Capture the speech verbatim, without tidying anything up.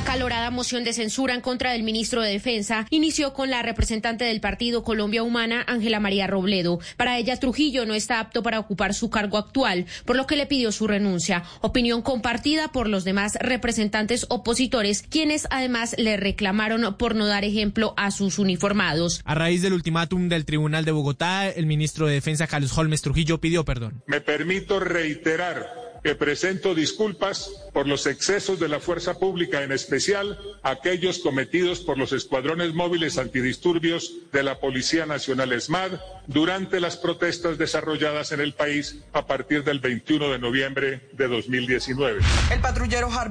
acalorada moción de censura en contra del ministro de Defensa inició con la representante del partido Colombia Humana, Ángela María Robledo. Para ella, Trujillo no está apto para ocupar su cargo actual, por lo que le pidió su renuncia. Opinión compartida por los demás representantes opositores, quienes además le reclamaron por no dar ejemplo a sus uniformados. A raíz del ultimátum del Tribunal de Bogotá, el ministro de Defensa, Carlos Holmes Trujillo, pidió perdón. Me permito reiterar que presento disculpas por los excesos de la fuerza pública, en especial aquellos cometidos por los escuadrones móviles antidisturbios de la Policía Nacional ESMAD durante las protestas desarrolladas en el país a partir del veintiuno de noviembre de dos mil diecinueve. El patrullero